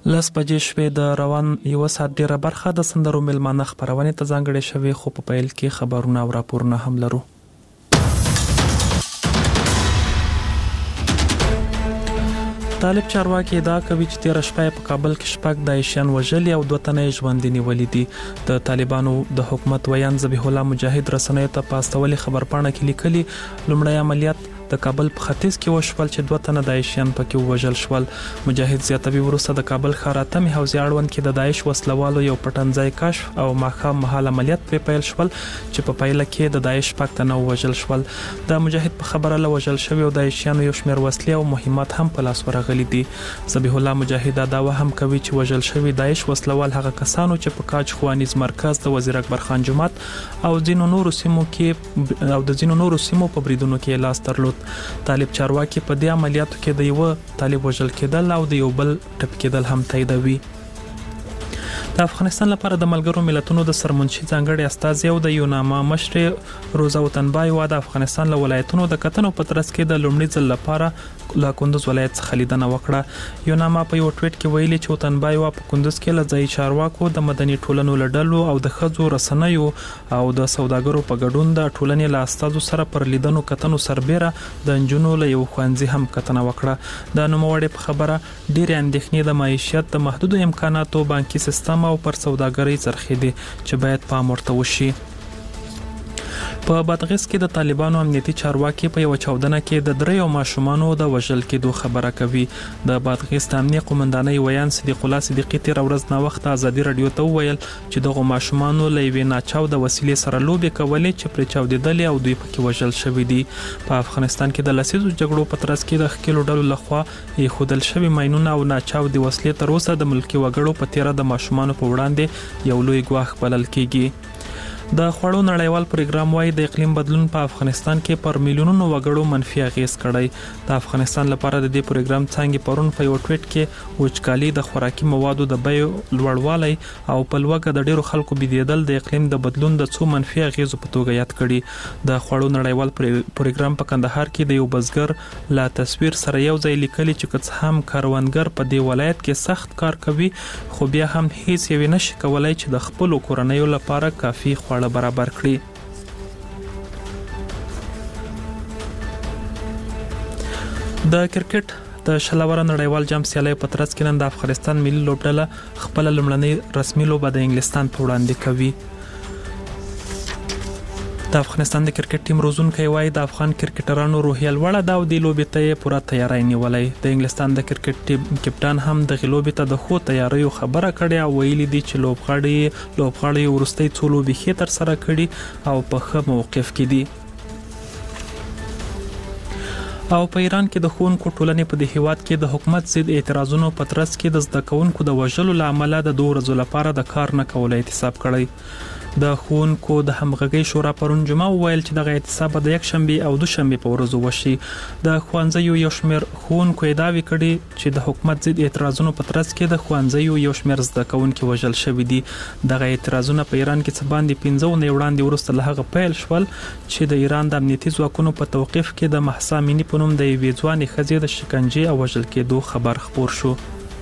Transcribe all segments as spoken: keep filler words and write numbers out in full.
لس بجې شوې د روان یو ساعت ډیره برخه د سندرو ملمانه خبرونه ته ځانګړې شوې، خو په پیل کې خبرونه او راپورونه هم لرو. طالب چارواکي ادعا کوي چې تیر شپه په کابل کې شپږ داعشیان وژلي او دوه تنه ژوندي نیولي دي. د طالبانو د حکومت ویان ذبیح الله مجاهد رسنیو ته په استولي خبرپاڼه کې لیکلي لومړی عملیات د کابل په ختیځ کې وشول چې دوه تنه داعشیان پکې وژل شول. مجاهد زیاتوي وروسته د کابل ښار اتمې حوزې اړوند کې د داعش وسلوالو یو پټنځای کشف او ماښام مهال عملیات په پیل شول چې په پایله کې د داعش شپږ تنه وژل شول. د مجاهد په خبره له وژل شوی او داعشیانو یو شمېر وسلې او مهمات هم په لاس ورغلي دي. ذبیح الله مجاهد دعوا هم کوي چې وژل شوی داعش وسلوال هغه کسانو چې په کاج خوانیز مرکز د وزیر اکبر خان جومات او ځینو نورو سیمو کې او د ځینو نورو سیمو په بریدونو کې لاس درلود. طالب چارواکي په دې عملیاتو کې د یو طالب وژل کېدل او د یو بل ټپ کېدل هم تاییدوي. د افغانستان لپاره د ملګرو ملتونو د سرمنشي ځانګړي استازي او د یوناما مشر روزا وطنبای و د افغانستان له ولایتونو د کتنو په ترڅ کې د لومړي ځل لپاره له کندوز ولایت څخه لیدنه وکړه. یوناما په یو ټویټ کې ویلي چې وطنبای و په کندوز کې له ځای چارواکو د مدني ټولنو لړلو او د ښځو رسنیو او د سوداګرو په ګډون د ټولنې له استازو سره پر لیدنو کتنو سربېره د انجونو له یو ښوونځي هم کتنه وکړه. د نوموړي په خبره ډېرې اندېښنې د معیشت د محدودو امکاناتو بانکي سیستم او پر سوداګرۍ څرخې دي چې باید پام ورته وشي. په بادغیس کې د طالبانو امنیتي چارواکي په یو چاودنه کې د دریو ماشومانو د وژل کېدو خبره کوي. د بادغیس د امنیه قومندانۍ ویان صدیق الله صدیقي تیر ورځ نه وخت ازادي رادیو ته وویل چې دغه ماشومانو له یوې ناچاوده وسیلې سره لوبې کولې چې پرې چاودېدلې او دوی پکې وژل شوي دي. په افغانستان کې د لسیزو جګړو په ترڅ کې د ښکېلو ډلو لخوا ایښودل شوي ماینونه او ناچاودې وسلې تر اوسه د ملکي وګړو په تیره د ماشومانو په وړاندې یو لوی ګواښ بلل کېږي. د خوړو نړیوال پروګرام وايي د اقلیم بدلون په افغانستان کې پر میلیونونو وګړو منفي اغیز کړی. د افغانستان لپاره د دې پروګرام څنګه پرون په یو ټویټ کې وچکالي د خوراکي موادو د بیو لوړوالی او په لوګه د ډیرو خلکو بېدېدل د اقلیم د بدلون د څو منفي اغیزو په توګه یاد کړي. د خوړو نړیوال پروګرام په کندهار کې د یو بزګر لا تصویر سره یو ځای لیکلي چې که هم کاروانګر په دې ولایت کې سخت کار کوي خو بیا هم هیڅ یو نشي کولای چې د خپل کورنیو لپاره کافي خواړه برابر کړي. د کرکټ د شلوره نړیوال جام سیالۍ په ترڅ کې نن د افغانستان ملي لوبډله خپل لومړنۍ رسمي لوبه د انګلستان په وړاندې کوي. د افغانستان د کرکټ ټیم روزونکي وايي د افغان کرکټرانو روحیه لوړه ده او د لوبې ته یې پوره تیاری نیولای. د انګلستان د کرکټ ټیم کپټان هم د لوبې ته د خو تیاریو خبره کړې او ویلي دي چې لوبغاړي لوبغاړي ورستۍ څو لوبې ښه تر سره کړي او په ښه موقف کې دي. او په ایران کې د ښوونکو ټولنې په دې هیواد کې د حکومت ضد اعتراضونو په ترڅ کې د زده کوونکو د وژلو له امله د دوه ورځو لپاره د کار نه کولو احتساب کړی. د ښوونکو د همغږۍ شورا پرون جمعه وویل چې دغه احتساب د یک شنبې او دوشنبې په ورځو وشي. د ښوونځیو یو شمېر ښوونکو ادعاوې کړي چې د حکومت ضد اعتراضونو په ترڅ کې د ښوونځیو یو شمېر زده کوونکي وژل شوي دي. دغه اعتراضونه په ایران کې څه باندې پنځه اونۍ وړاندې وروسته له هغه پیل شول چې د ایران د امنیتي ځواکونو په توقیف کې د مهسا امیني په نوم د یوې ځوانې ښځې د شکنجې او وژل کېدو خبر خپور شو.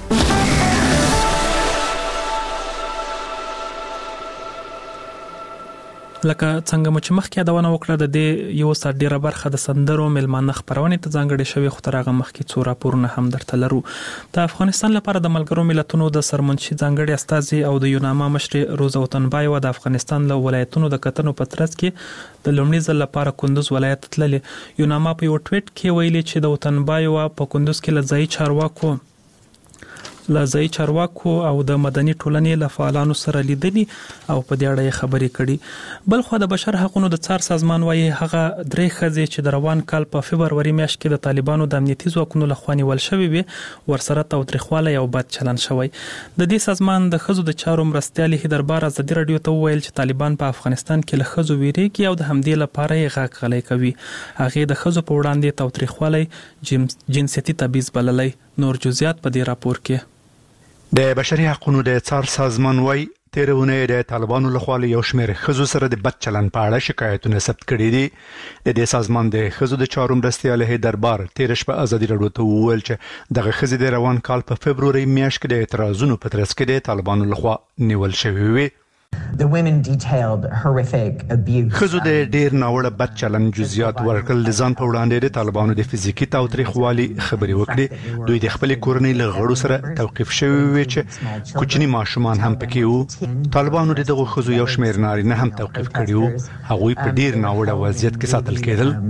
لکه څنګه مو چې مخکې یادونه وکړه د دې یو ساعت ډیره برخه د سندرو ملمانه خبرونه ته ځانګړې شوې، خو تر هغه مخکې څو راپورونه هم درته لرو. د افغانستان لپاره د ملګرو ملتونو د سرمنشي ځانګړي استازي او د یوناما مشر روزا وطنبای و د افغانستان له ولایتونو د کتنو په ترڅ کې د لومړي ځل لپاره کندوز ولایت تللي. یوناما په یو ټویټ کې ویلي چې د وطنبای و په کندوز کې له ځای چارواکو لځای چارواکو او د مدني ټولنې له فعالانو سره لیدلي او په دې اړه خبرې کړي. بل خو د بشر حقوقو د څار سازمان وايي هغه درې ښځې چې د روان کال په فبروري میاشت کې د طالبانو د امنیتي ځواکونو له خوا نیول شوې وي ورسره تاوتریخوالی او بد چلند شوی. د دې سازمان د ښځو د چارو مرستیال هیدربار ازادي رادیو ته وویل چې طالبان په افغانستان کې له ښځو ویریږي او د همدې لپاره یې غږ غلی کوي. هغې د ښځو په وړاندې تاوتریخوالی جنسیتي تبعیض بللی. نور جزئیات په دې راپور کې. د بشري حقوقو د څار سازمان وايي تیرونه د طالبانو لخوا یو شمېر ښځو سره د بد چلند په اړه شکایتونه ثبت کړي دي. د دې سازمان د ښځو د چارو مرستیال هیدر بار تیر شپه ازادي راډیو ته وویل چې دغه ښځې د روان کال په فبروري میاشت کې د اعتراضونو په ترڅ کې د طالبانو لخوا نیول شوې وي. The women detailed horrific abuse. خزو د ډیر ناوړه بد چلند جزئیات ورکړل د ځان په وړاندې د طالبانو د فزیکی تاوتریخوالي خبرې وکړي. دوی د خپل کورنۍ له غړو سره توقيف شوی وي چې کوچني ماشومان هم پکې وو. طالبانو د دغه خزو یو شمېر نارینه هم توقيف کړي وو. هغوی په ډیر ناوړه وضعیت کې ساتل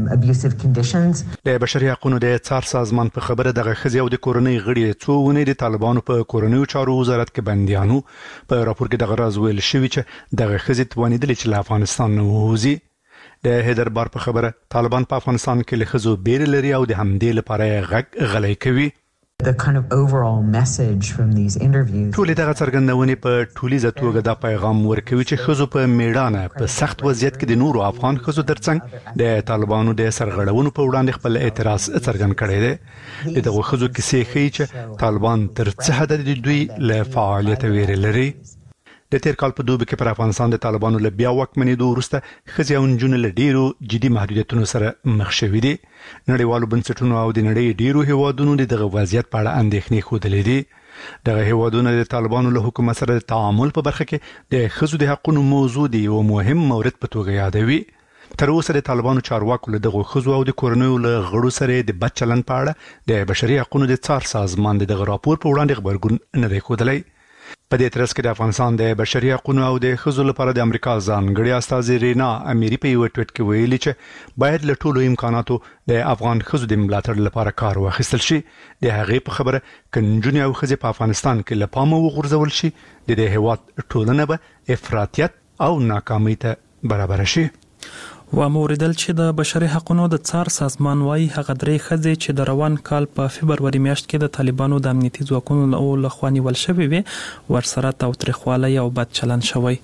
کېدل. د بشري حقوقو د څار سازمان په خبره دغه خزي او د کورنۍ غړي څو ونې د طالبانو په کورنۍ چارو وزارت کې بنديانو په راپور کې دغه راز ویل شوی چې دغه خزي توانیدل چې له افغانستان نه ووزي. د هیدر بار په خبره طالبان په افغانستان کې له خزو بیر لري او د همدې لپاره غږ غلي کوي. The kind of overall message from these interviews. ټول دغه څرګندونې په ټولیزه توګه د پیغام ورکوي چې خزو په میړانه په سخت وضعیت کې د نورو افغان خزو ترڅنګ د طالبانو د سرغړونو په وړاندې خپل اعتراض څرګند کړی دی. دغه خزو کیسې ښیي چې طالبان تر څه حد د دوی له فعالیت ویری لري. د تیر کال په دوبي کې پر افغانستان د طالبانو له بیا واکمنېدو وروسته ښځې او نجونې له ډیرو جدي محدودیتونو سره مخ شوي دي. نړیوالو بنسټونو او د نړۍ ډیرو هیوادونو د دغه وضعیت په اړه اندېښنې ښودلې دي. دغه هیوادونه د طالبانو له حکومت سره د تعامل په برخه کې د ښځو د حقوقو موضوع دی او مهم مورد په توګه یادوي. تر اوسه د طالبانو چارواکو له دغه ښځو او د کورنیو له غړو سره د بد چلند په اړه د بشري حقوقو د څار سازمان دغه راپور په وړاندې خبرګون نه دی ښودلی. په دې ترڅ کې د افغانستان د بشري حقوقو او د ښځو لپاره د امریکا ځانګړي استازي رینا اميري په یو ټویټ کې ویلي چې باید له ټولو امکاناتو د افغان ښځو د ملاتړ لپاره کار واخیستل شي. د هغې په خبره کنجونې او ښځې په افغانستان کې له پامه وغورځول شي د دې هیواد ټولنه به افراطیت او ناکامۍ ته برابر شي. و موردل چې د بشري حقوقو د څار سازمان وايي هغه درې ښځې چې د روان کال په فبروري میاشت کې د طالبانو د امنیتي ځواکونو له خوا نیول شوې وي ورسره تاوتریخوالی او بد چلند شوی.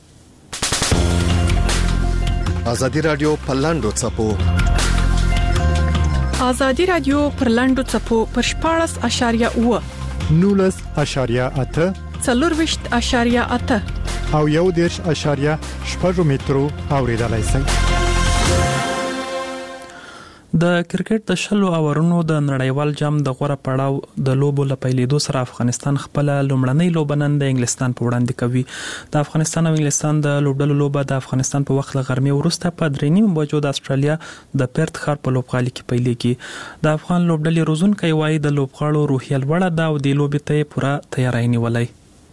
ازادي رادیو په لاندو چپو ازادي رادیو پر لاندو چپو پر شپاړس اشاریه اوه نولس اشاریه اته څلورویشت اشاریه اته او یو دیرش اشاریه شپږ مترو اوریدلای شئ. د کرکټ د شلو اورونو د نړیوال جام د غوړه پړاو د لوبو لپیلیدو سره افغانستان خپل لومړنۍ لوبه نن د انګلستان په وړاندې کوي. د افغانستان او انګلستان د لوبډلو لوبه د افغانستان په وخت له غرمې وروسته په درې نیم بجو د استرالیا د پرت ښار په لوبغالي کې پیلېږي. د افغان لوبډلې روزونکي وایي د لوبغاړو روحیه لوړه ده او د لوبې ته پوره تیاری نیولای.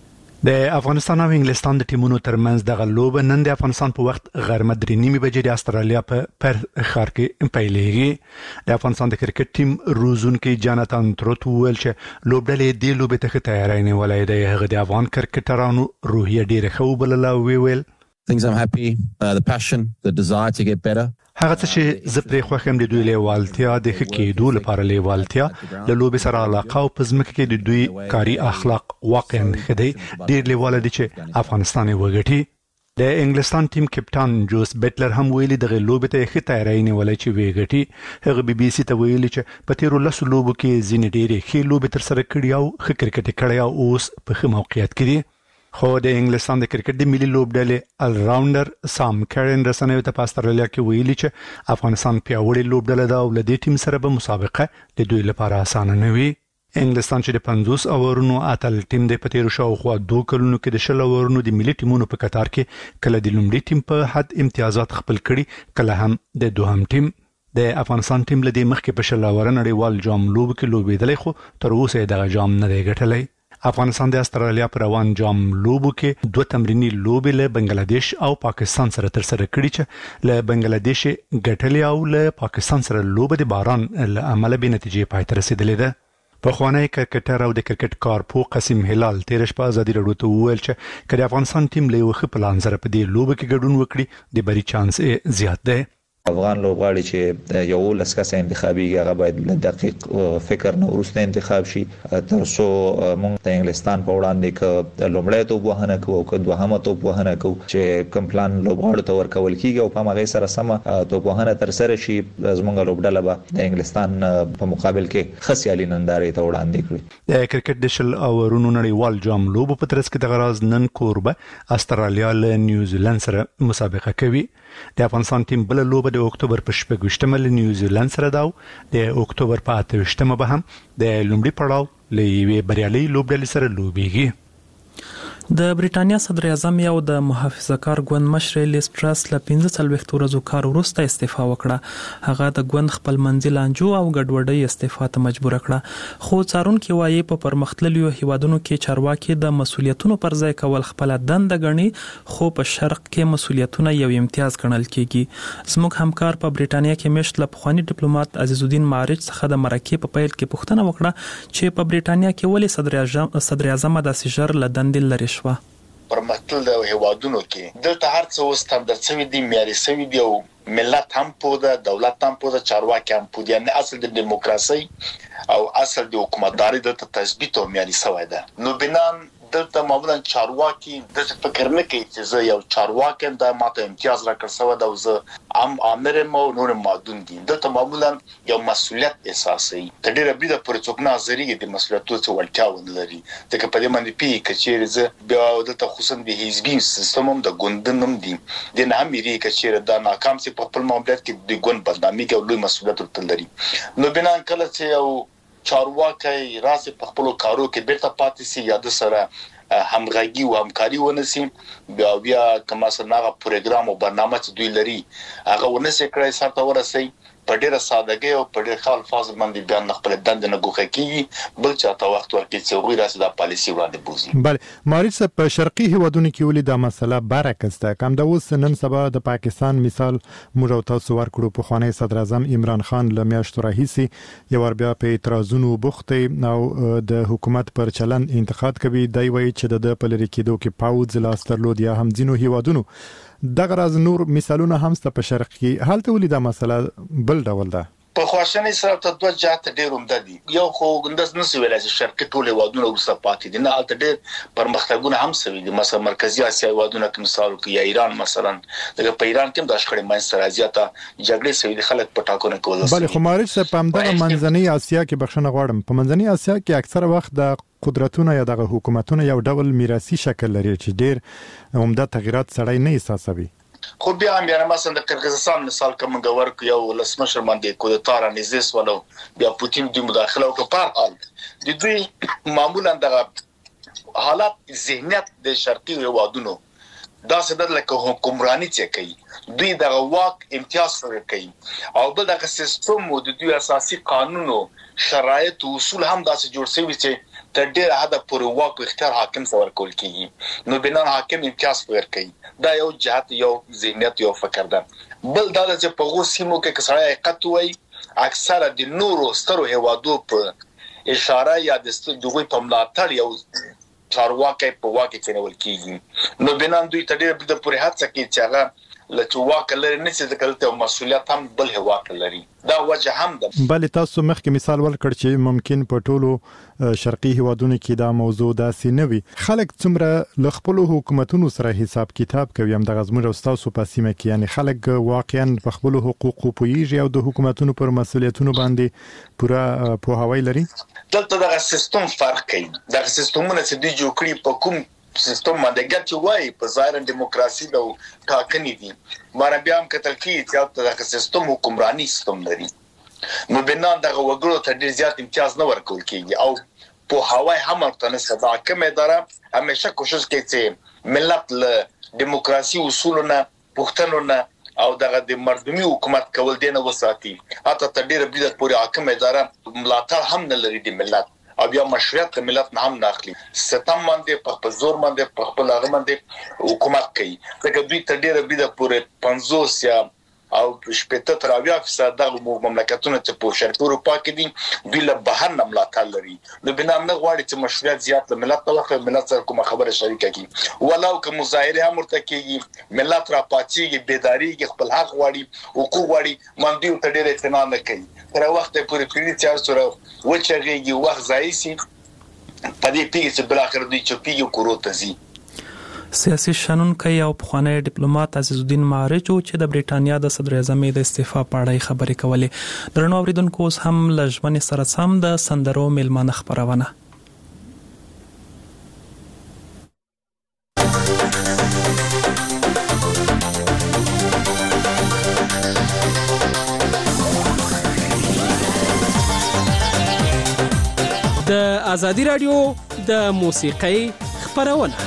د افغانستان او انګلستان د ټیمونو ترمنځ دغه لوبه نن د افغانستان په وخت غرمه درې نیمې بجې د استرالیا په پر ښار کې پیلېږي. د افغانستان د کرکټ ټیم روزونکي جاناتان تروت ویل چې لوبډلې د لوبې ته تیاری نیولای دی. هغه د افغان کرکټرانو روحیه ډیره ښه وبلله او ویل things I'm happy uh, the passion the desire to get better. هغه څه چې زه پرې خوښ یم د دوی لیوالتیا د ښه کېدو لپاره لیوالتیا د لوبې سره علاقه او په ځمکه کې د دوی کاري اخلاق واقعا ښه دی. ډېر لیواله دي چې افغانستان یې وګټي. د انګلستان ټیم کپټان جوس بیټلر هم ویلي دغه لوبې ته ښه تیاری نیولی چې ویې ګټي. هغه بي بي سي ته ویلي چې په تیرو لسو لوبو کې ځینې ډېرې ښې لوبې ترسره کړي او ښه کرکټ یې کړی او اوس په ښه موقعیت کې دي. خو د انګلستان د کرکټ د ملي لوبډلې ال راونډر سام کارن رسنیو ته په استرالیا کې ویلي چې افغانستان پیاوړې لوبډله ده او له دې ټیم سره به مسابقه د دوی لپاره اسانه نه وي. انګلستان چې د پنځوس اورونو اتل ټیم د پتیرو شاوخوا دوه کلونو کې د شل اورونو د ملي ټیمونو په قطار کې کله د لومړي ټیم په حد امتیازات خپل کړي کله هم د دوهم ټیم. د افغانستان ټیم له دې مخکې په شل اور نړیوال جام لوب کې لوبېدلی خو تر اوسه دغه جام نه دی ګټلی. افغانستان د استرالیا پر روان جام لوبو کې دوه تمرینی لوبې له بنگلاديش او پاکستان سره تر سره کړي چې له بنگلاديش ګټلې او له پاکستان سره لوبه د باران له امله به نتیجې پای ته رسیدلې ده. په خوانی کرکټر او د کرکټ کارپو قاسم هلال تیر شپه ازادي راډیو ته وویل چې کله افغانستان ټیم له وخت پلان سره په دې لوبه کې ګډون وکړي د بری چانس زیات ده. افغان لوبغاړي چې یو لسکه انتخابي هغه باید له دقیق فکر نه ورسته انتخاب شي تر څو موږ د انګلستان په وړاندې ک لومړی ته وهنه کوو او ک دوهمه ته وهنه کوو چې کم پلان لوبغاړو ته ورکول کیږي او په مغه سره سم ته وهنه تر سره شي زموږ لوبډله به د انګلستان په مقابل کې خسیالي نندارې ته وړاندې کړي. د کرکټ د شل او رونو نړیوال جام لوبو په ترڅ کې د غراز نن کوربه استرالیا له نیوزیلند سره مسابقه کوي. د افغانستان ټیم بل لوبه د اکتوبر په شپږ له نیوزیلند سره داو د اکتوبر په اته به هم د لومړي پړاو لوي بریالي لوبډلې سره لوبيږي. د بریټانیا صدر اعظم یو د محافظه کار ګوند مشر لیز ټرس له پنځه څلوېښت ورځو کار وروسته استعفا وکړه. هغه د ګوند خپل منځي لانجو او ګډوډۍ استعفا ته مجبور کړه. خو څارونکو وايي په پرمختللو هیوادونو کې چارواکي د مسولیتونو پر ځای کول خپل دنده ګڼي، خو په شرق کې مسولیتونه یو امتیاز ګڼل کیږي. زموږ همکار په بریټانیا کې مشت له پخوانی ډیپلوماټ عزیز الدین معرج څخه د مرکې په پیل کې پوښتنه وکړه چې په بریټانیا کې ولې صدر اعظم صدر اعظم د سیجر لدندل لري شو. پرمختللو هیوادونو کې دلته هر څه وستاندرد شوی دی، معیاري شوی دی او ملت هم پوده، دولت هم پوده، چارواکي هم پوده. یعنی اصل د دیموکراسي او اصل د حکومتداري د تثبیت او معیاري شوی ده. نو بنان دلته معمولا چارواکي د فکر نه کوي چې زه یو چارواکي د ماته امتیاز راکړ سو دا زه ام امر مو نور مادون دي. دلته معمولا یو مسولیت احساسي تدیر بده پر څوک نظری د مسولیتونو څخه ولټاو لري. ځکه په دې باندې پی کچیر زه بیا دلته خصوصا د حزبي سیستم د ګوندنم دي د نه امری کچیر د ناکام سي په خپل معاملات کې د ګوند بدنامي کې لوی مسولیت ورته لري. نو بنا کله چې یو چارواکي راځي په خپل کارو کې بیرته پاتې سي یا د سره همغږي او همکاري ونسي بیا بیا کومه سره پروګرام او برنامه چې دوی لري هغه ونسي کړی سره ورسي په ډیره سادهګي او په ډیر خال فاز باندې بیان خپل دند نه ګوخه کیږي بل چاته وخت ورکړي چې وګړي راځي د پالیسي وړاندې بوزي. بله مارچ په شرقي هیوادونو کې ولې د مسله برعکس ده. کوم د اوس نن سبا د پاکستان مثال موږ او تاسو ورکړو په خوانی صدر اعظم عمران خان له میاشتو راهیسي یو ور بیا په اعتراضونو بوخته او د حکومت پر چلن انتقاد کوي. دی وایي چې د پلری کېدو کې پاوځ لاسترلود یا هم ځینو هیوادونو دغه راز نور مثالونه هم ست په شرق کې حالت ولې د مسله بل ډول ده. په خواشنۍ سره ته دوه جهات ډېر عمده دي. یو خو ګندس نس ویلای چې شرقي ټول هیوادونه ورسره پاتې دي، نه البته ډېر پرمختګونه هم سوي دي. مثلا مرکزی اسیا هیوادونه کې مثال کې یا ایران مثلا دغه په ایران کې د اشخړې منځ سره زیاته جګړې سوي دي، خلک په ټاکنو کول. بل خو مارچ په همدغه منځنۍ اسیا کې بخښنه غواړم، په منځنۍ اسیا کې اکثره وخت د قدرتونه یا د حکومتونو یو ډول میراثي شکل لري چې ډېر عمده تغیرات سړی نه احساسوي. خو بیا هم یعنی مثلا د قرغیزستان مثال کوم غور کو یو لسمشر باندې کو د تار انیزس ولو بیا پوتین د مداخله او په حال د دوی معمولا د حالات ذهنیت د شرقي هیوادونو دا څه لکه حکمرانی چې کوي دوی د واک امتیاز سره کوي او بل د سیستم او د دوی اساسي قانونو شرایط او اصول هم داسې جوړ شوی چې تر ډیره حد پورې واک اختیار حاکم څور کول کیږي. نو بنا حاکم امتیاز ورکوي. دا یو جهت یو ذهنیت یو فکر ده. بل دا چې په غوسیمو کې کسړی حقیقت وای اکثره د نورو سترو هیوادو په اشاره یا د دوی په ملاتړ یو چارواکي په واکه کې نیول کیږي. نو بنا دوی تر ډیره د پورې هڅه کوي چې هغه لکه واک لري نشي ځکه ته مسولیت هم بل هواک لري. دا وجه هم ده. بل تاسو مخکې مثال ورکړ چې ممکن په ټولو شرقي هیوادونو کې دا موضوع داسې نه وي. خلک څومره ل خپل حکومتونو سره حساب کتاب کوي هم د غزمر او تاسو په سیمه کې، یعنی خلک واقعا په خپل حقوقو پوهیږي او د حکومتونو پر مسولیتونو باندې پوره پوهاوی لري. دلته دا سیستم فرق کوي. دا سیستمونه چې دوی جوړ کړي په کوم سیستم باندې ګټي وای په ظاهر دیموکراسي د ټاکنې دي مار بیا هم کتل کی چې دا سیستم حکمرانی سیستم لري. نو بنا دغه وګړو ته ډیر زیات امتیاز نه ورکول کیږي او په هواي هم ورته سبا کوم اداره همیشه کوشش کوي چې ملت له دیموکراسي اصولونه پښتنونه او دغه د مردمي حکومت کول دینه وساتي. حتی تر ډیره بده پورې حاکم اداره ملاتړ هم نه لري د ملت او بیا مشروعیت د ملت نه هم ناخلي. ستم باندې په زور باندې په خپل هغه باندې حکومت کوي. ځکه دوی تر ډیره بده پورې پنځوس یا او شپږ تر اویا فیصد د مملکتونو ته په شرقي اروپا کې دي دوی له بهر نه ملاتړ لري نو بنا نه غواړي چې مشروعیت زیات له ملت طرفه ملت سره کومه خبره شریکه کی ولو که مظاهره هم ورته کیږي ملت را پاتېږي بیداریږي خپل حق غواړي حقوق غواړي باندې ته ډېر اعتماد نه کوي تر وخت پورې پریږدي چې سره وچغيږي وخت ځای شي په دې پیږي چې بل اخر دوی چپیږي کوروته زی سیاسي شنونکي او پخوانی ډیپلوماټ عزیز الدین معارج چې د بریټانیا د صدر اعظم د استعفا په اړه خبرې کولې درنو اوریدونکو اوس هم لژمن سره سم د سندرو میلمانه خبرونه د ازادي رادیو د موسیقۍ خبرونه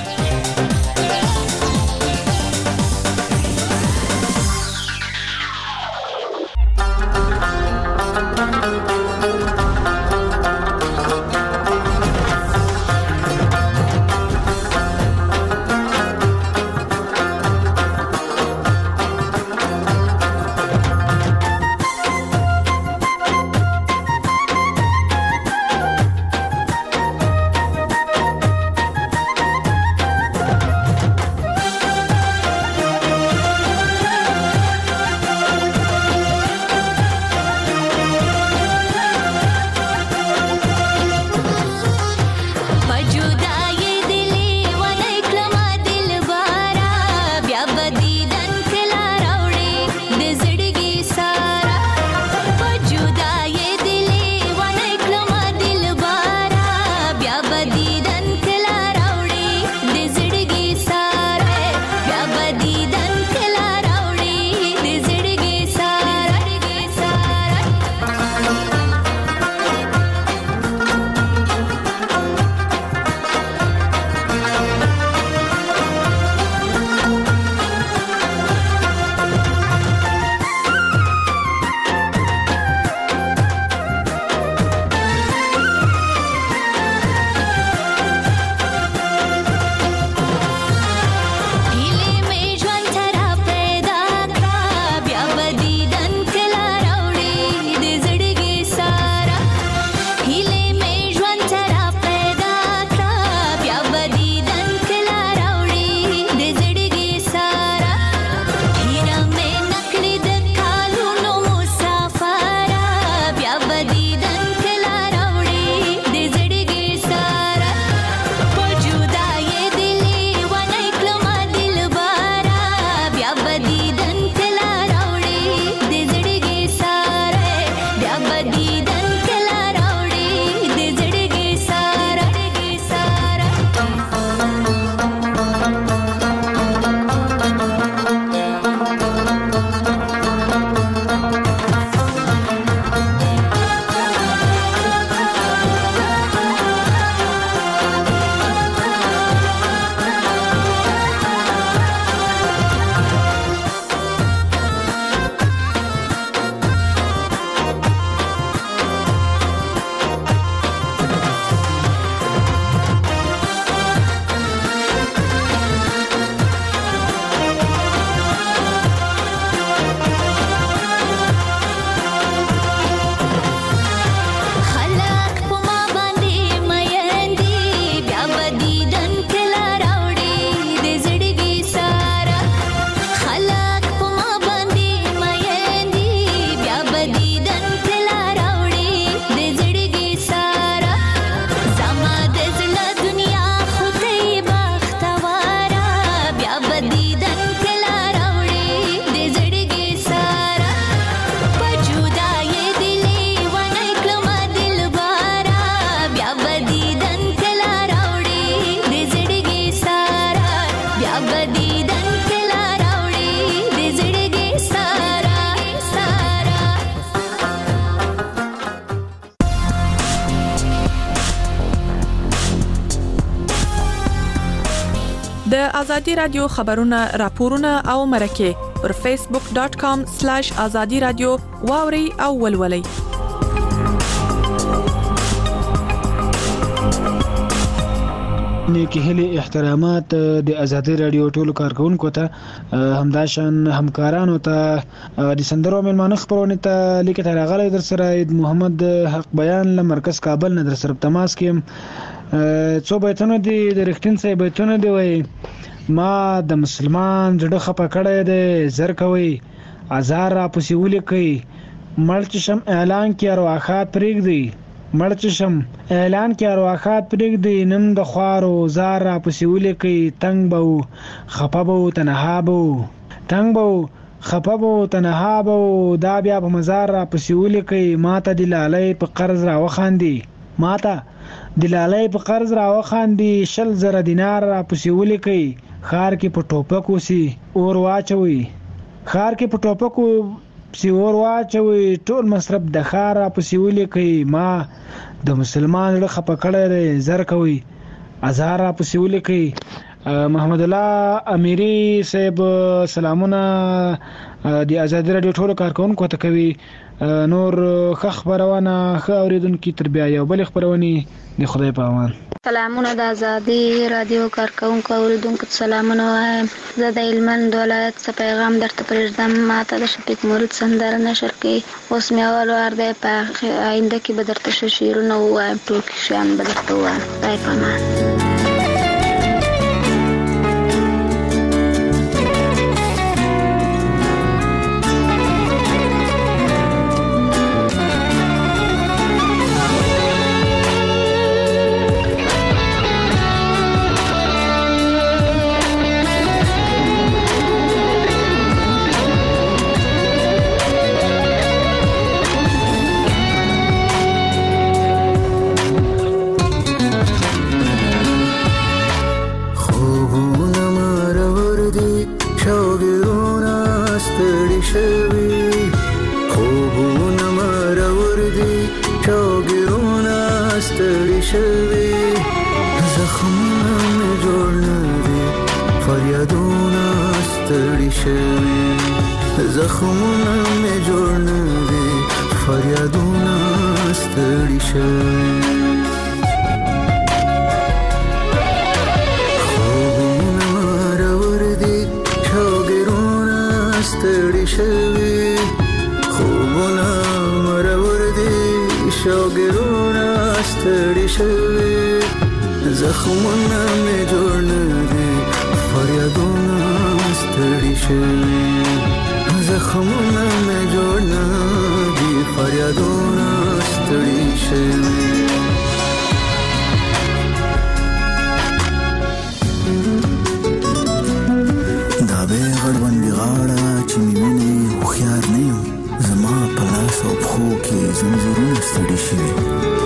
د ازادي رادیو خبرونه راپورونه او مرکه پر فیسبوک ډاټ کام سلیش ازادي رادیو واوري او ولولي. نیکی هیلې احترامات د آزادي رادیو ټولو کارکونکو ته همداشان همکارانو ته د سندرو ملمانه خبرونه ته لیکه تر غلې در سره محمد حق بیان له مرکز کابل نه در سره تماس کیم. څو بیتونه دي د رښتین صاحب بیتونه دی وای ما د مسلمان جړه خپه کړی دی زر کوي ازار را پسې ولیکي مړ چې شم اعلان کې ارواخات پرېږدي مړ چې شم اعلان کې ارواخات پرېږدي نن د خوارو زار را پسې ولیکي تنګ به خپه به تنها به تنګ به خپه به تنها به دا بیا په مزار را پسې ولیکي ماته د لالۍ په قرض را وخاندي ماته د لالۍ په قرض را وخاندي شل زره دینار را پسې ولیکي خار کې په ټوپک وسی اور واچوي خار کې په ټوپکو پسې اور واچوي ټول مصرف د خار را پسې ولیکي ما د مسلمان زړه خپه کړی دی زر کوي ازار را پسې ولیکي. محمد الله امیری صاحب سلامونه د آزادي رادیو ټولو کارکونکو ته کوي. نور ښه خبرونه ښه اورېدونکي تر بیا یو بلې خبرونې د خدای په امان. سلامونه د آزادي رادیو کارکونکو اوریدونکو ته سلامونه وایم. زه د هلمند ولایت څخه پیغام درته پرېږدم. ماته د شفیق مرید سندره نشر کړي اوس مې اول وار دی په آینده کې به درته ښه شعرونه ووایم ټول شیان به درته ووایم. خدای په امان. زخمونه مې جوړ نه دي فریادونه ستړي شوي خوبونه راور دي شوګرونه ستړي شوي خوبونه راور دي شوګرونه ستړي شوي زخمونه مې جوړ نه دي فریادونه ستړي شوي زخمونه مې جوړ نه دي فریادونه ستړي شوي دا به غړوند غاړه چې مې ویني هوښیار نه یم زما په لاس او پښو کې زنځیرونه ستړي شوي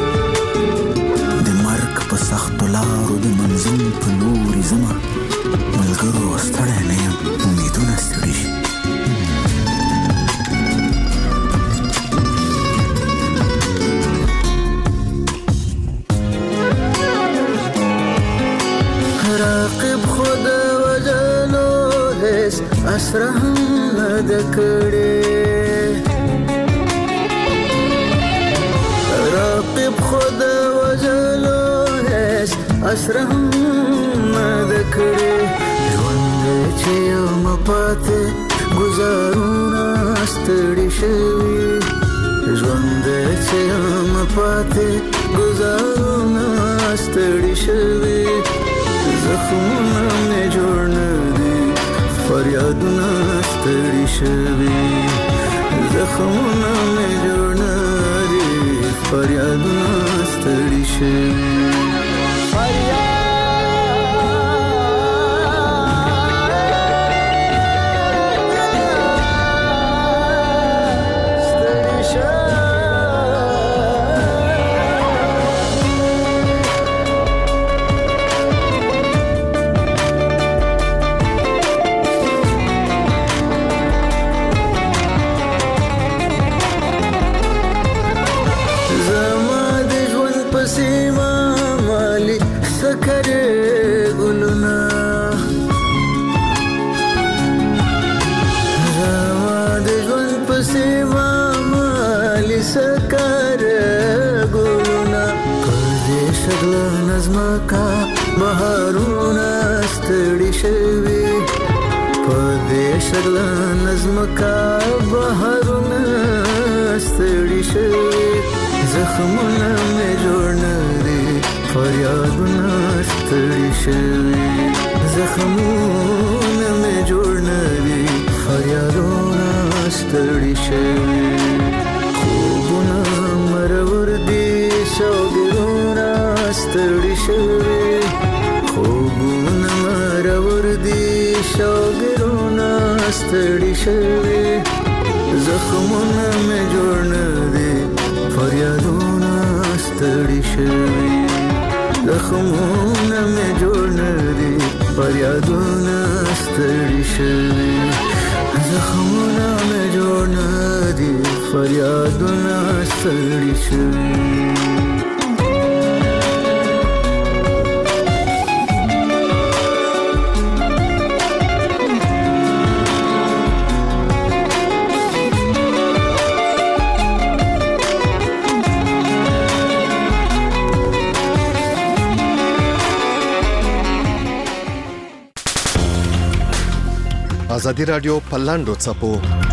د مرګ په سختو لارو د منزل په لوري ځمه ملګرو ستړی نه یم امیدونه ستړي شي راقب خود وجلو هیس اسره هم نده کړي راقب خود وجلو هیس اسره هم نده کړي ژوند چې یم پاتې ګزارونه ستړي شوي ژوند چې یم پاتې ګزارونه ستړي شوي زخمونه مې جوړ نه دي فریادونه ستړي شوي زخمونه مې جوړ نه دي فریادونه ستړي شوي ستړي شوي په دې شغله نظم کا بهرونه ستړي شوي زخمونه مې جوړ نه دي فریادونه ستړي شوي زخمونه مې جوړ نه دي فریادونه ستړي شوي خوبونه مرور دي شوګرونه ستړي شوي خوبونه مرور دي شوګرونه ستړي شوي زخمونه مې جوړ نه دي فریادونه ستړي شوي زخمونه مې جوړ نه دي فریادونه ستړي شوي زخمونه مې جوړ نه دي فریادونه ستړي شوي ازادي رادیو په لاندو چپو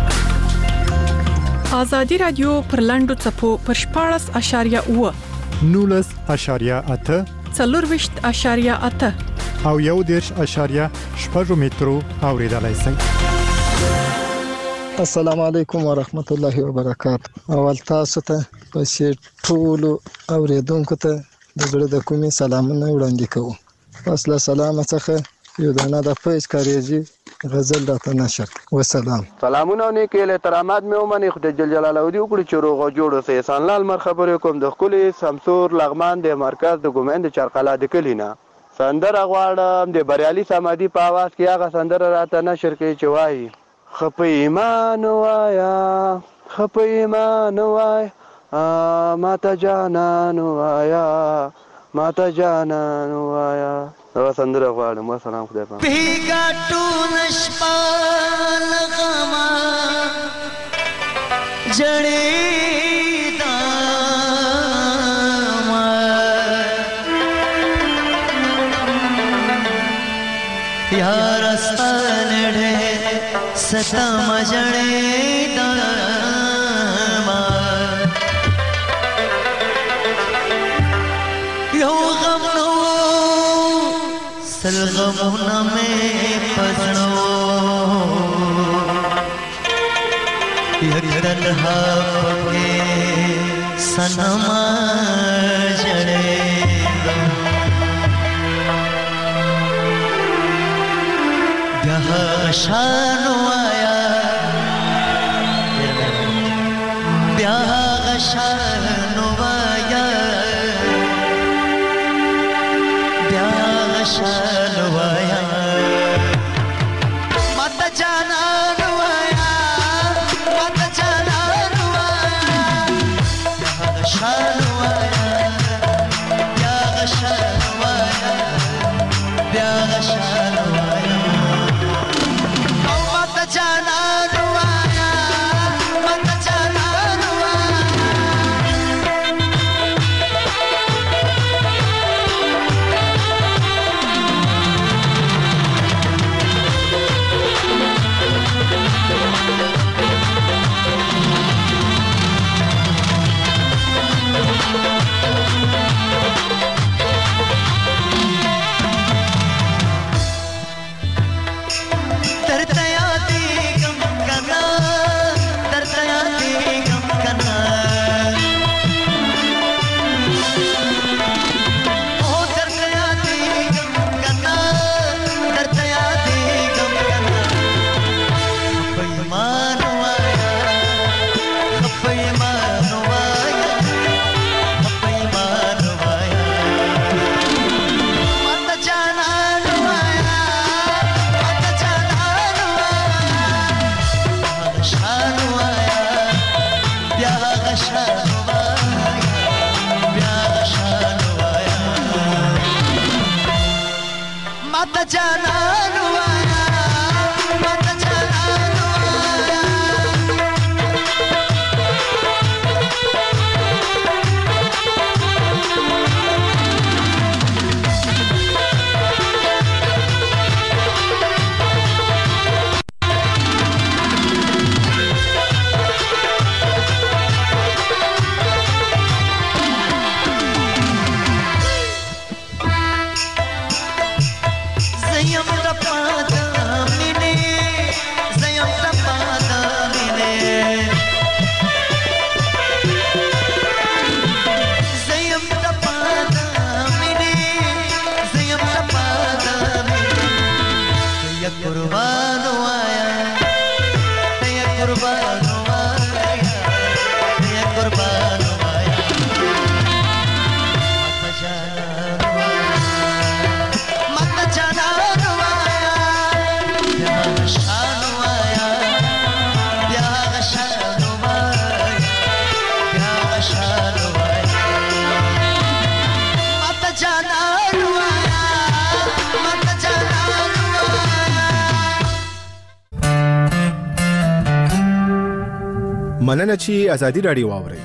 ازادي رادیو پر لاندو چپو پر شپاړس اشاریه اوه نولس اشاریه اته څلورویشت اشاریه اته او یو دیرش اشاریه شپږ مترو اوریدلای شئ. السلام علیکم ورحمت الله وبرکاته. اول تاسو ته پسې ټول اوریدونکو ته د زړه د کومې سلامونه وړاندې کوم. پس له سلام څخه یو دانه د فیض کاریږي غزل راته نشر وسلام. سلامونه نیک احترامات مې ومني خدای جل جلاله دې وکړي چې روغ جوړ اوسې. احسان لال مر خبرې کوم د خپل سمسور لغمان د مرکز د ګومند چرقلا د کلینا سندره غواړم د بریالي سمادي په आवाज کې هغه سندره راته نشر کوي چې وایي خپ ایمان وایا خپ ایمان وایا ماته جانان وایا ماته جانان وایا دا سندره غواړم. والسلام خدای پاک. پیګا ټول شپال غما جړې دا ما یار ستنړې ستا ما جړې دا ما یو غم نو سلغمونه میں پسنو یک تنہا پکے سنما جڑے بیاہ غشانو آیا بیاہ غشانو آیا بیاہ غشانو آیا ماتا جانانو آیا ماتا جانانو آیا بیاہ غشانو آیا بیاہ غشانو آیا بیاہ غشانو آیا ماتا جانانو آیا ماتا جانانو آیا مننه چې ازادي رادیو واورئ.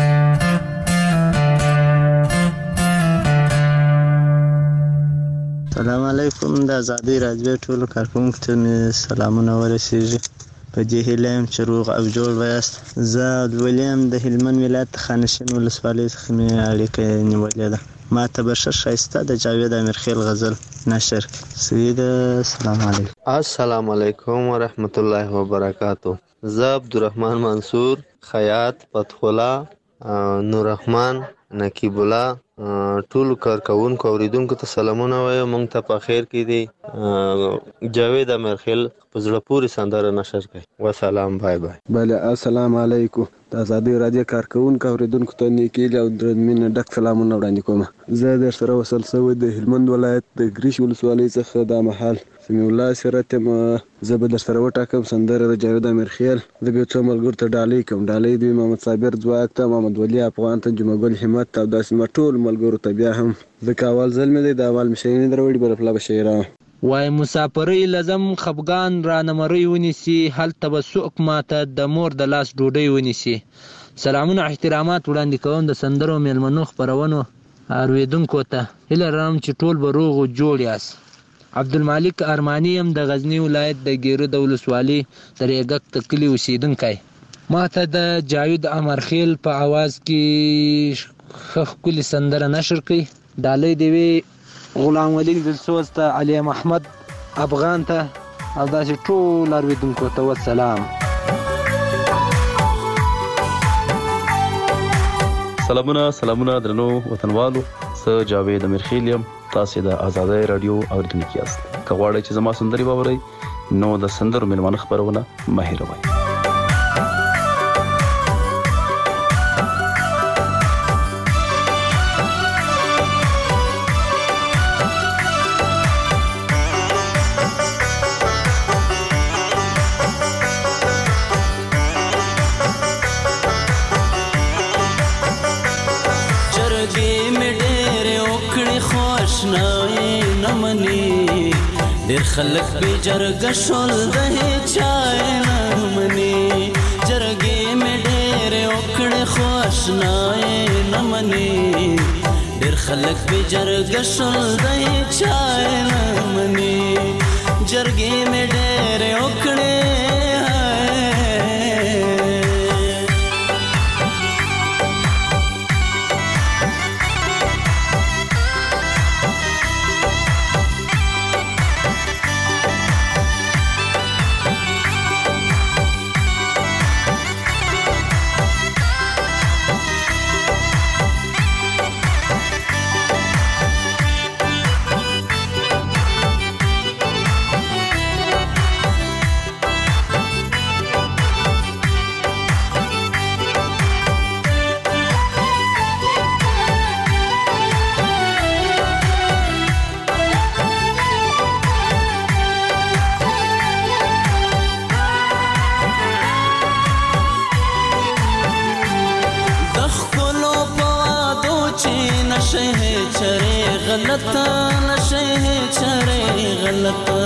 السلام علیکم. د ازادي رادیو ټولو کارکونکو ته مې سلامونه ورسیږي. په دې هیله یم چې روغ او جوړ ویاست. زه ولیم د هلمند ولایت خانشین ولسوالۍ څخه مې اړیکه نیولې ده. ما ته به ښه ښایسته د جاوید امیرخیل غزل نشر سوي ده. السلام علیکم. السلام علیکم ورحمت الله وبرکاتو. زه عبدالرحمن منصور، خیاط، فتح‌الله، نور رحمان، نقیب الله ټول کارکونکو اوریدونکو ته سلامونه وایم. مونږ ته په خیر کې دی جاوید امیرخیل په زړه پورې سندره نشر کوي. وسلام، بای بای. بله السلام علیکم. د ازادي رادیو کارکونکو اوریدونکو ته نیکې او درنمنه ډک سلامونه وړاندې کوم. زه درسره وصل شوی د هلمند ولایت د ګریش ولسوالۍ څخه دا مهال سمیع الله سیرت یم. زه به درسره وټاکم سندره د جاوید امیرخیل. زه به څو ملګرو ته ډالۍ کوم. ډالۍ د محمد صابر ځواک ته، محمد ولی افغان ته، جمعه ګل همت او داسې ما ټول ملګرو ته. بیا هم ځکه اول ځل مې دی د اول مشینې دروړي برفلا بشیره وای مسافرۍ لزم خفغان را نمرۍ ونیسي، هلته به څوک ماته د مور د لاس ډوډۍ ونیسي. سلامونه احترامات وړاندې کوم د سندرو میلمنو خپرونو اوریدونکو ته. هیله لرم چې ټول به روغ او جوړ یاست. عبدالمالک ارمانی یم د غزنی ولایت د ګیرو د ولسوالۍ د ریګک د کلي اوسیدونکی. ما ته د جاوید امیرخیل په اواز کې ښه ښکلې سندره نشر کړي. ډالۍ دې وي غلام ولی دلسوز ته، علي محمد افغان ته او داسې ټول اوریدونکو ته. والسلام. سلامونه سلامونه درنو وطنوالو. زه جاوید امیرخیل یم. تاسو د ازادي رادیو اوریدونکو یاست. که غواړئ چې زما سندري واورئ نو د سندرو میلمانه خبرونه مه هېروئ. ډېر خلک به جرګه شول د هیچا نه مني. جرګې مې ډېرې وکړې خو اشنایې نه مني. ډېر خلک به جرګه شول د هیچا نه مني. جرګې مې ډېرې وکړې غلطه نشه چره غلطه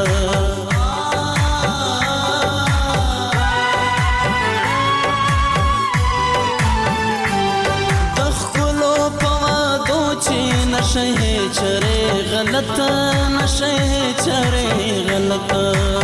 دخلو پوادو چی نشه چره غلطه نشه چره غلطه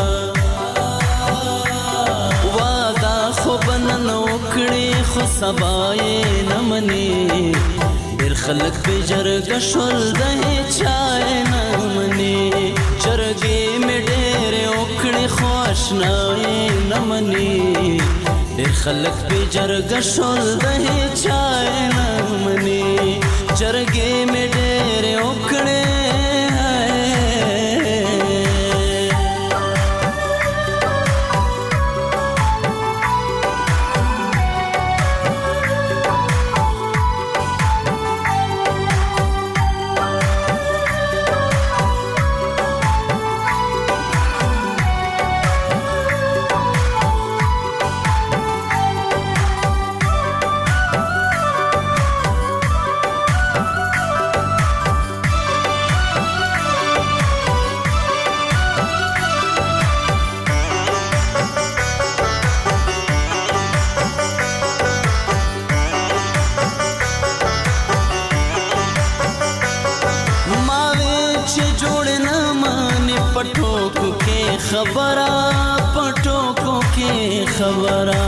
وادا خوب ننو کړي خو سبای نمني. خلک به جرګه شول د هیچا نه مني. جرګې مې ډېرې وکړې خو اشنایې نه مني. ډېر خلک به جرګه شول د هیچا نه مني. جرګې مې ډېرې وکړې پټوکو کې خبره پټوکو کې خبره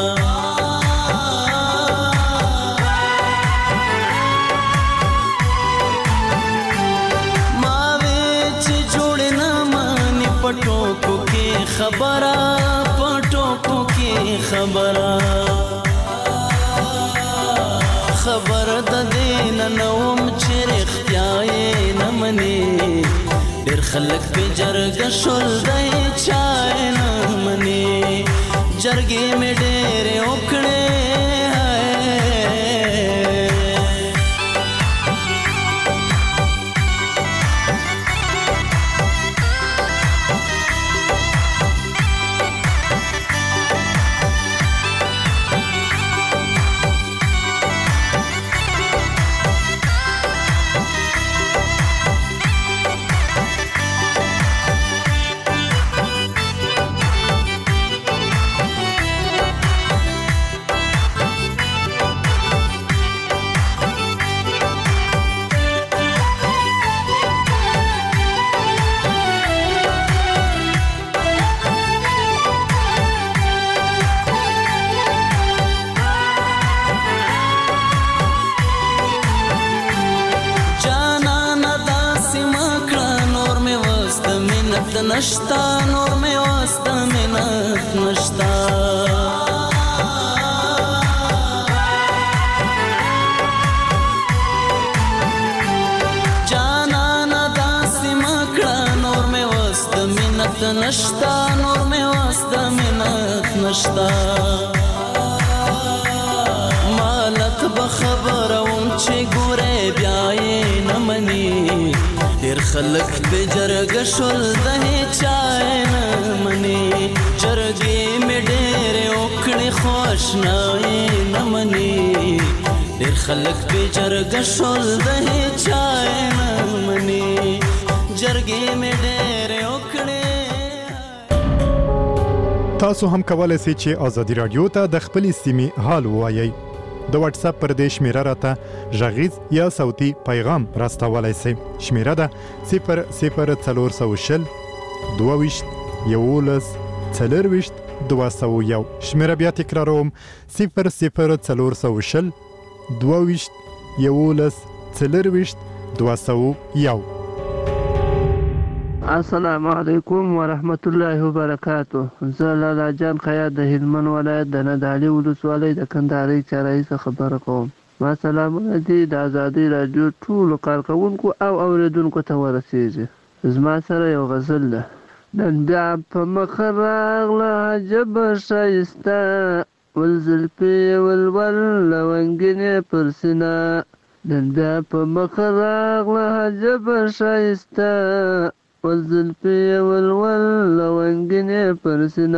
پټوکو کې خبره پټوکو کې خبره خبر د دین نوم چې رښتیا یې نه مني ډېر خلک په جرګه شول دی چا یې نه مني جرګې مې ډېرې وکړې نشتا نور مې واسطه منت نشتا جانانا داسې مکړه نور مې واسطه منت نشتا نور مې واسطه منت نشتا مالت به خبروم چې ګورې بیا یې نه مني ډېر خلک په جرګه شول د هیچا یې نه مني جرګې مې ډېرې وکړې خو اشنا یې نه مني ډېر خلک په جرګه شول د هیچا یې نه مني جرګې مې ډېرې وکړې. تاسو هم کولای شئ چې ازادي رادیو ته د خپلې سیمې حال ووایئ. د واتس اپ پر دې شمیره راته غږیز یا صوتي پیغام راستولای شئ. شمیره ده صفر صفر څلور سوه شل دوه ویشت یولس څلور ویشت دوه سوه یو. شمیره بیا تکراروم صفر صفر څلور سوه شل دوه ویشت یولس څلور ویشت دوه سوه یو. السلام علیکم ورحمت الله وبرکاتو. زه لالا جان خیاط د هلمند ولایت د ندالي ولسوالۍ د کندهارۍ چارایي څخه خبره کوم. ما سلامونه دي د ازادۍ راډیو ټولو کارکوونکو او اوریدونکو ته ورسیږي. زما سره یو غزل ده. نن بیا په مخه راغله عجبه ښایسته ول زلفې ولول لونګینې پر سینه. نن بیا په مخه راغله عجبه ښایسته والزلفي والول لونګینې پر سینه.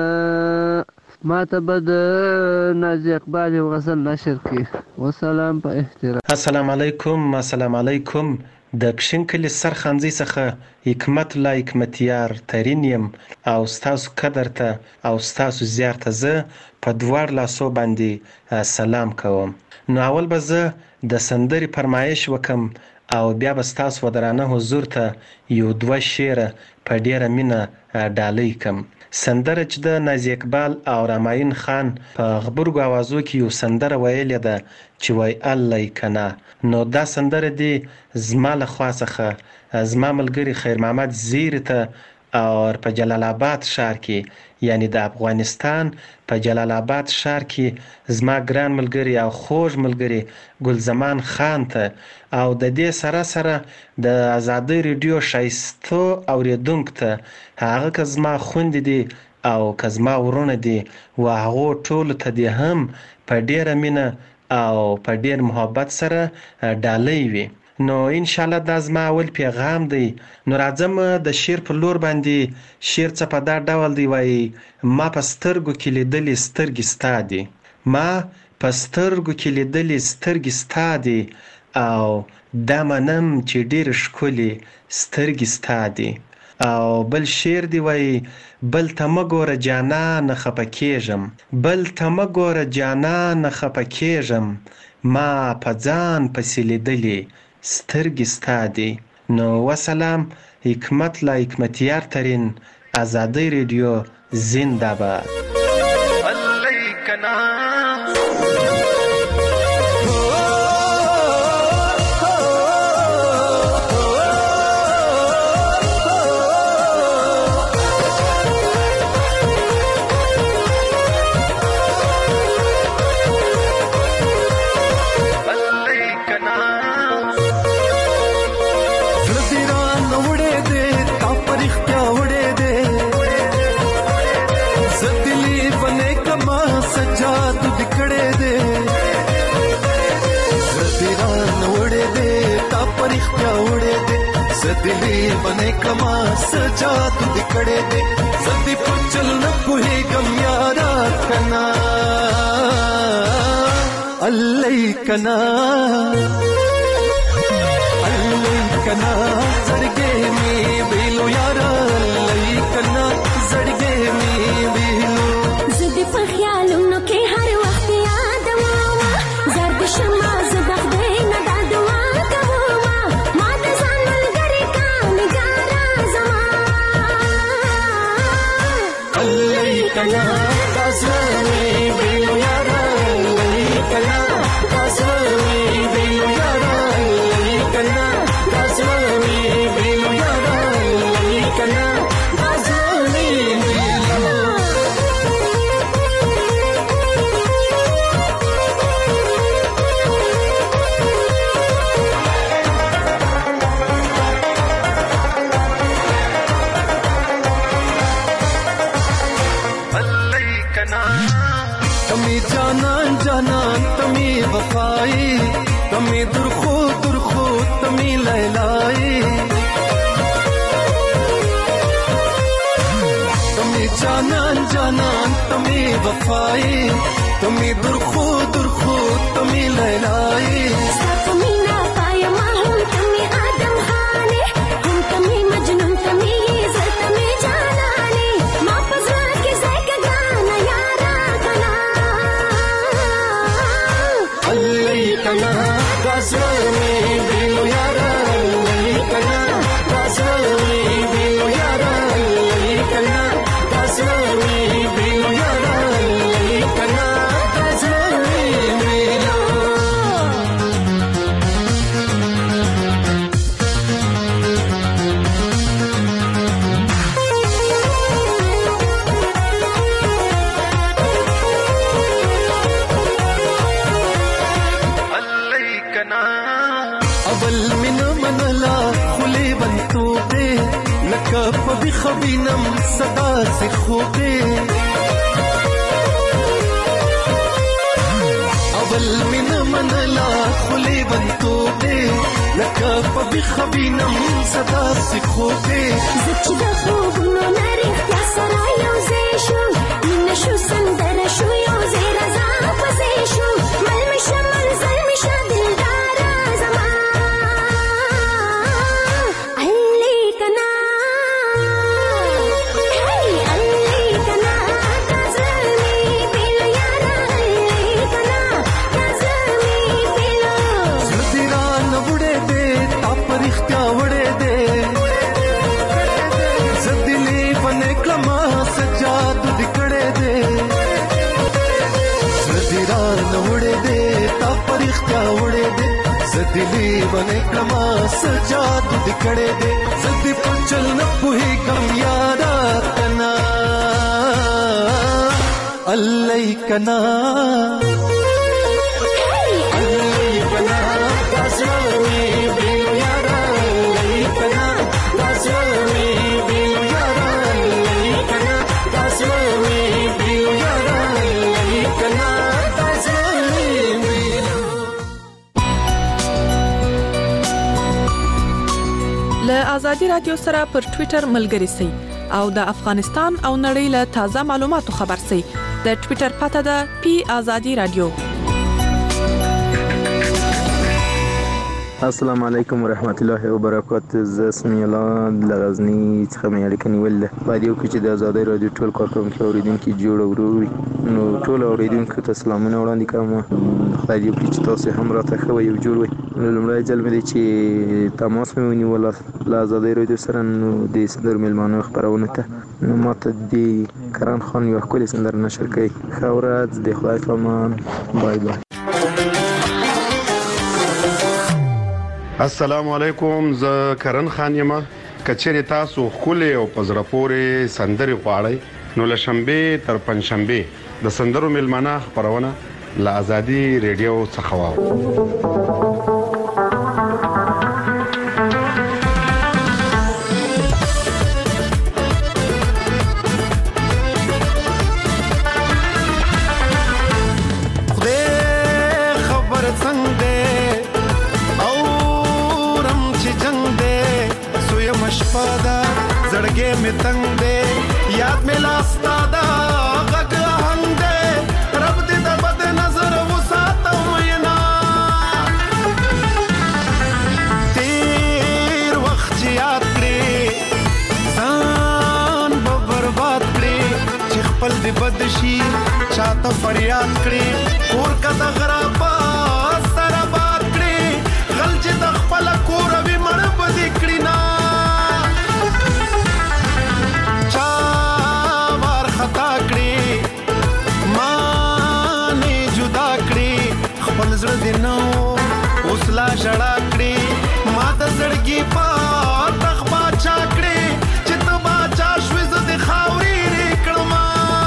ما ته به د نازي اقبال یو غزل نشر کړي. وسلام په احترام. السلام علیکم. السلام علیکم. د کشین کلي سرخانځي څخه حکمت الله حکمتیار ترین یم او ستاسو قدر ته او ستاسو زیار ته زه په دواړو لاسو باندې سلام کوم. نو اول به زه د سندرې فرمایش وکم او بیا به ستاسو ودرانه حضور ته یو دوه شعره په ډیره مینه ډالۍ کم. سندره چې د نازي اقبال او راماین خان په غبرګو اوازو کې یو سندره ویلې ده چې وای الله کنا. نو دا سندره دی زما له خوا څخه زما ملګری خیر محمد زیری ته او په جلال آباد ښار کې یعنی د افغانستان په جلال آباد ښار کې زما ګران ملګری او خوږ ملګری ګلزمان خان ته او د دې سره سره د ازادۍ ریډیو ښایستو اوریدونکو ته هغه که زما خویندې دي او که زما ورونه دي و هغو ټولو ته دې هم په ډیره مینه او په ډیر محبت سره ډالۍ وي. نو ان شاء الله دا زما اول پیغام دی. نو راځم د شعر په لور باندې. شعر څه په دا ډول دی وایي ما په سترګو کې لیدلې سترګې ستا دي. ما په سترګو کې لیدلې سترګې ستا دي او دا منم چې ډېر ښکلې سترګې ستا دي. او بل شعر دی وایي بل ته مه ګوره جانانه خفه کېږم بل ته مه ګوره جانانه خفه کېږم ما په ځان پسې لیدلې سترګې ستا دي. نو وسلام حکمت لا حکمتیار ترین آزادی رادیو زنده باد. दिली बने कमा सजा तू दिखड़े दे सदी पुचल न पुहे गम यारा कना अल्लाह कना अल्लाह कना जड़गे में बेलो यारा अल्लाह कना जड़गे में बेलो जदी पर ख्यालों न के हर वक्त याद मामा जर्द शमा ज़बख्दे न दादवा कना दासनी बेलो यारा कना दासनी बेलो यारा कना दासनी बेलो यारा कना दासनी बेलो तमी जानान जानान तमी वफाई तमी दुरखो दुरखो तमी लैलाई तमी जानान जानान तमी वफाई तमी दुरखो दुरखो तमी लैलाई तमी ना पाया माहूम तमी आदम खाने हम तमी मजनून तमी ज़र तमी जानाने माँ पज़रा के ज़ैक गाना यारा कना कना दासनी बेलो यारा कना दासनी बेलो यारा कना दासनी बेलो यारा कना दासनी बेलो अवल मिन मनला खुले बंतू दे नकब भी खबीनम सदा से खोबे अवल मिन मनला खुले बंतू दे नकब भी खबीनम सदा से खोबे ज़िक्र खूब नो नरिख या सरायो ज़ेशु min शु संदर शु यो ज़ेरा ज़ाप ज़ेशु मल मिशा मल ज़ल मिशा दिलदारा ज़मा अल्ली कना hey अल्ली कना दाज़नी बेलो यारा अल्ली कना दाज़नी बेलो ज़दिरा नवड़े दे तापर इख्तिया वड़े दे ज़दिली बने कमा सजा तू दिखड़े दे ज़दिरा नवड़े दे तापर इख्तिया वड़े दे ज़दिली बने कमा सजा तू दिखड़े दे ज़दी पुचल न पुही गम यारा कना अल्लाह कना अल्लाह कना दासनी बेलो यारा कना दासनी बेलो यारा कना दासनी बेलो यारा कना दासनी बेलो له آزادي رادیو سره پر ټوئیټر ملګري سئ او د افغانستان او نړۍ له تازه معلوماتو خبر سئ د ټوئیټر پته ده پی آزادي رادیو السلام علیکم ورحمت الله وبرکاته. زه سمیع الله له غزني څخه مې اړیکه نیولې ده. باید یو کې چې د ازادۍ رادیو ټول کارکوونکي اوریدونکي جوړ او ورور وي، نو ټول اوریدونکو ته سلامونه وړاندې کوم. خدای دې وکړي چې تاسو هم راته ښه وي او جوړ وي. نو لومړی ځل مې دی چې تماس مې ونیول له ازادۍ رادیو سره، نو د سندرو میلمانو خپرونو ته. نو ماته د کرن خان یوه ښکلې سندره نشر کوي. ښه ورځ، د خدای په امان. بای بای. السلام علیکم، زه کرن خان یم. کچېرې تاسو ښکلې او په زړه پورې سندرې غواړئ، نو له شنبې تر پنجشنبې د سندرو میلمانه خپرونه له ازادي ریډیو څخه واورئ. زړګې مې تنگ دی، یاد مې لاستا دا غږ هنګ دی، رب دې د بد نظر وساته مینا. تیر وخت چې یاد کړې ځان به برباد کړې، چې خپل دې بد شي چاته فریاد کړې، کور که د غرابه سره باد کړې، غل چې د خپل کور وي مړ به دې کړي نه. زړه دې نو اوس لا ژړا کړې، ما د زړګي په تخ باچا کړې، چې ته باچا شوې زه دې خاورې رې کړم.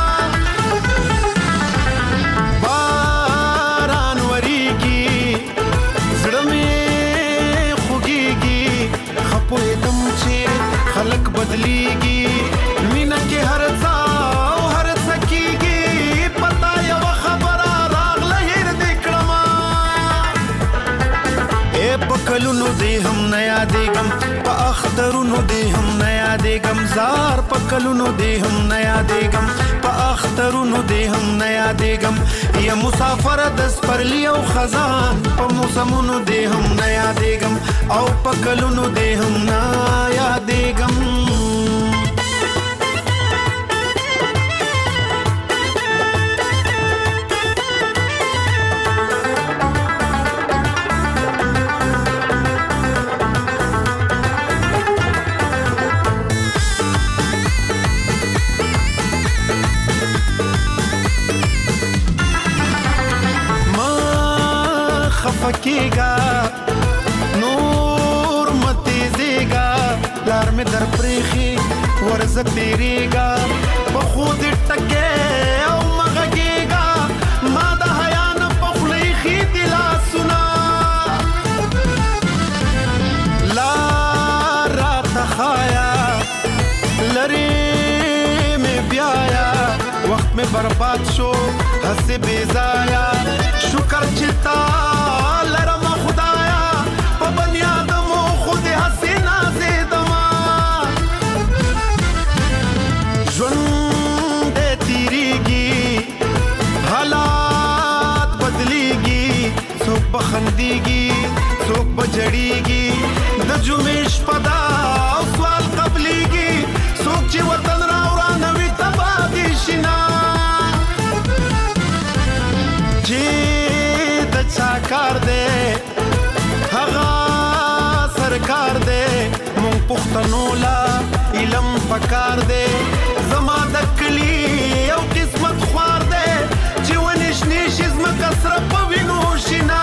باران وریږي زړه مې خوږېږي، ښه پوهېدم چې خلک بدلېږي، مینه کې هر څه او هر څه کېږي، پتا یوه خبره په کلونو دې هم نه یادېږم، په اخترونو دې هم نه یادېږم، زار په کلونو دې هم نه یادېږم، په اخترونو دې هم نه یادېږم، یا مسافر د سپرلي او خزان په موسمونو دې هم نه یادېږم، او په کلونو دې هم نه یادېږم. کېږه نور متیزېږه، لار مې در پرېښې ورزه تېرېږه، په خو دې ټکې او مه غږېږه، ما د حیا نه په خوله ایښي دي لاسونه، لار راته ښایه لرې مې بیایه، وخت مې برباد شو هسې بې ځایه، شکر چې تا لرمه خدایا، په بني آدمو خو دې هسې نازېدمه، ژوند دې تېرېږي حالات بدلېږي، څوک به خندېږي څوک به جړېږي، د جمعې شپه ده او سوال قبلېږي، څوک چې وطن راورانه وي تباه دې شي نه، چې د چا کار دی هغه سرکار دی، مونږ پښتنو لا علم پکار دی، زما د کلي یو قسمت خوار دی، چې ونې شنې شي ځمکه سره په وینو شینه،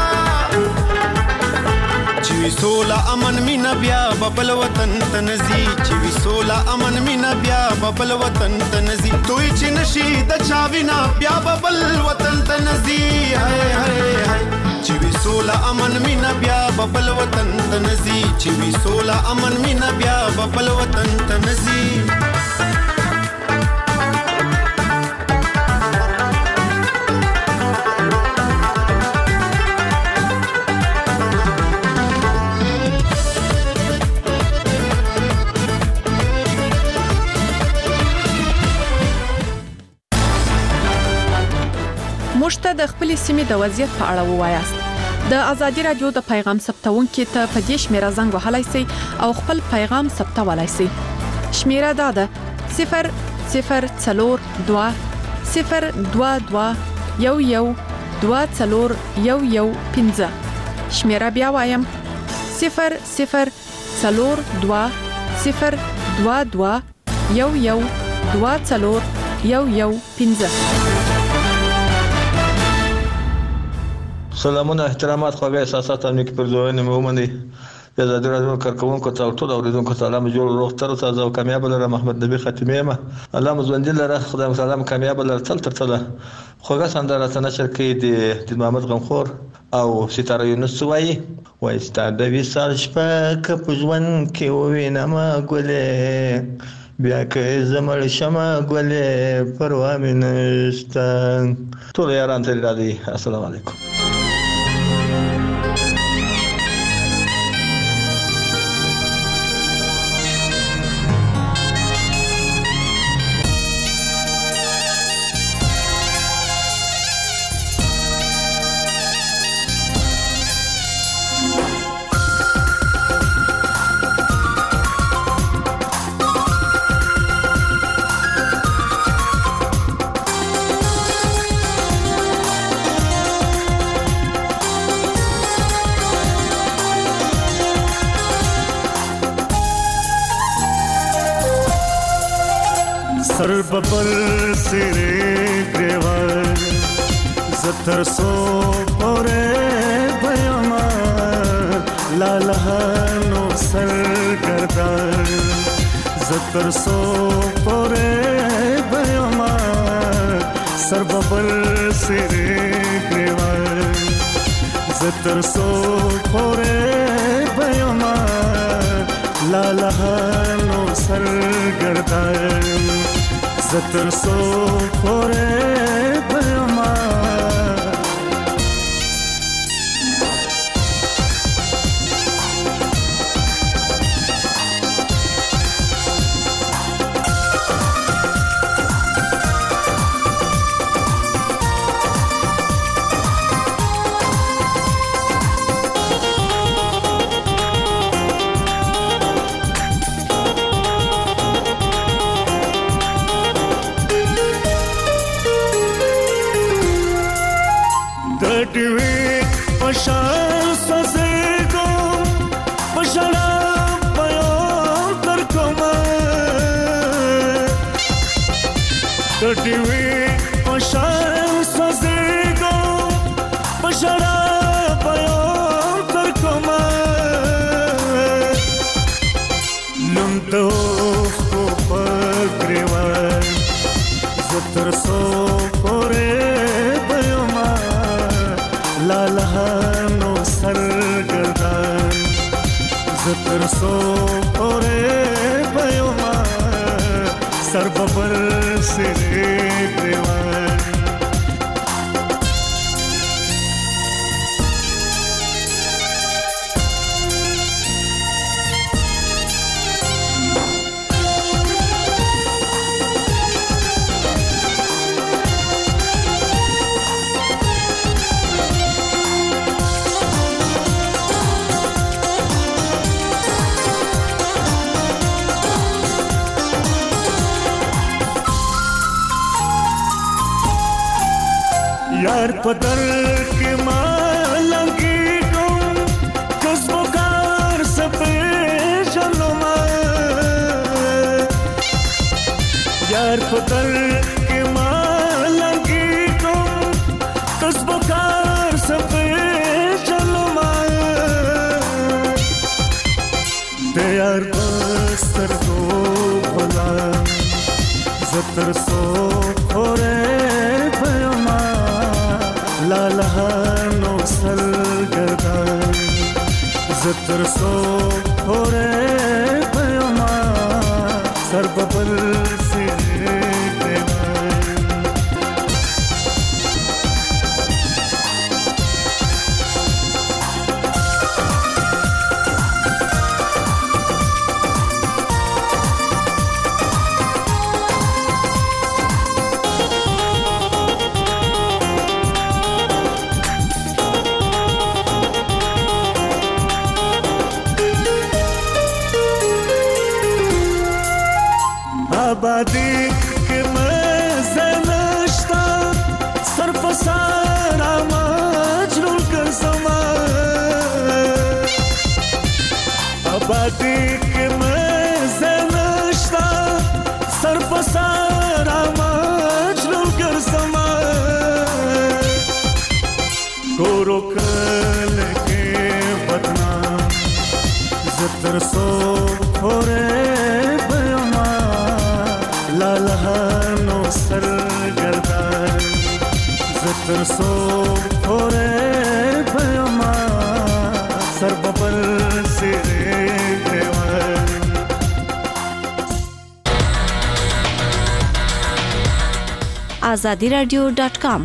چې وي سوله امن مینه بیا به بل وطن ته نه ځي، چې وي سوله امن مینه بیا به بل وطن ته نه ځي، دوی چې نشي د چا وینا بیا به بل وطن ته نه ځي، هی هی هی چې وي سوله امن مینه بیا به بل وطن ته نه ځي، چې وي سوله امن مینه بیا به بل وطن ته نه ځي. موږ ته د خپلې سیمې د وضعیت په اړه ووایاست. د ازادي رادیو د پیغام ثبتونکو ته په دې شمیره زنګ وهلای شئ او خپل پیغام ثبتولای شئ. شمیره دا ده صفر صفر څلور دوه صفر دوه دوه یو یو دوه څلور یو یو پنځه. شمیره بیا وایم صفر صفر څلور دوه صفر دوه دوه یو یو دوه څلور یو یو پنځه. سلامونه احترامات خواږه احساسات او نیک پرځونه مې ومني. د آزادي رادیو کارکونکو ته ټول اوریدونکو ته سلام جوړ روغ تر تازه او کامیاب لره. محمد نبی ختمه ما الله مزوندل لره خدای سلام کامیاب لره تل تر تل. خوږه سندره ته نشر کې د د محمد غمخور او ستاره یونس وایي وای ستاره وسال شپه کپ ژوند کې وینم ګلې بیا که زمړ شمه ګلې پروا مې نشته. ټول یاران ته راځي. السلام علیکم. सर बबल सिरे ग्रेवर जतर सो पोरे भयमा लालहनो सर गर्दर जतर सो पोरे भयमा सर बबल सिरे ग्रेवर जतर सो पोरे भयमा लालहनो सर गर्दर زتر سو پوره بما ټوي پشان سزګو پښړا پيو تر کومه ټوي پشان سزګو پښړا پيو تر کومه نن ته خو پګریوا زتر سو پوره लालहनो सर गर्दन जतर सो पोरे भयमा सर बबर सिरे ग्रेवन यार पदर के मालंगी को कस्बो कार सपे जलमा यार पदर के मालंगी को कस्बो कार सपे जलमा दे यार बस्तर को भला जतर सो खोरे लालहनो सर गर्दन जतर सो पोरे भयमा सर बबल सिरे آبادی که مزنشتا سر پسر مجنون کرزما آبادی که مزنشتا سر پسر مجنون کرزما گورو کل کے بدنام زتر سو پورے بیما لالہانو سرگردان زتر سو پورے بیما سر ببل سرے گریوان آزادی رادیو ډاٹ کام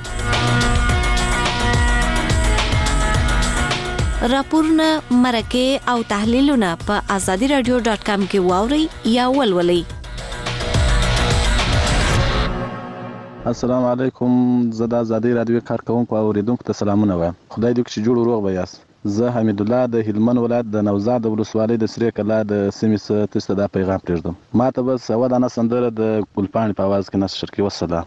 راپورونه مرکه او تحلیلونه په آزادی رادیو ډاٹ کام کې واوري یا ولولئ. السلام علیکم. زه د آزادی رادیو کارکونکو او اوریدونکو ته سلامونه وایم. خدای دې چې جوړ روغ به یاست. زه حمید الله د هلمند ولایت د نوزاد ولسوالۍ د سری کلا د سیمې څخه تاسو ته دا پیغام پرېږدم. ما ته بس یوه دانه سندره د ګلپاڼې په اواز کې نشر کړي. والسلام.